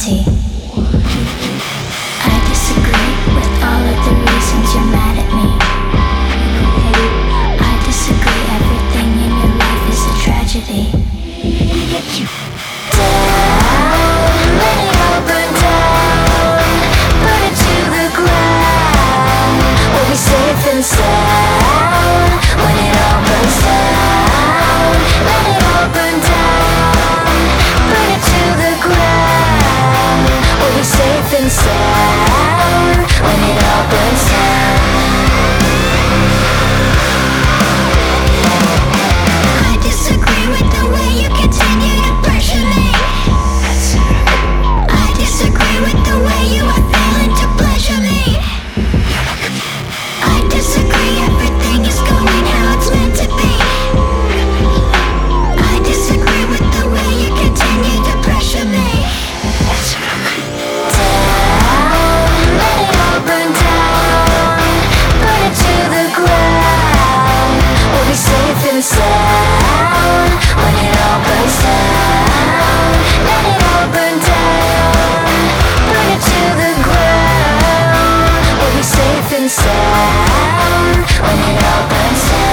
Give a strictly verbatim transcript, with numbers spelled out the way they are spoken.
reality. I disagree with all of the reasons you're mad at me. I disagree, everything in your life is a tragedy. Down, let it all burn down, burn it to the ground. We'll be safe and sound when it all burns down. Let it all burn down, burn it to the ground. We'll be safe and sound when it all burns down. I disagree with the way you continue to pressure me. I disagree with the way you are failing to pleasure me. I disagree, everything is going how it's meant to be. I disagree with the way you continue to pressure me. Down, let it all burn down, burn it to the ground. We'll be safe and sound when it all burns down. Let it all burn down, burn it to the ground. We'll be safe and sound when it all burns down.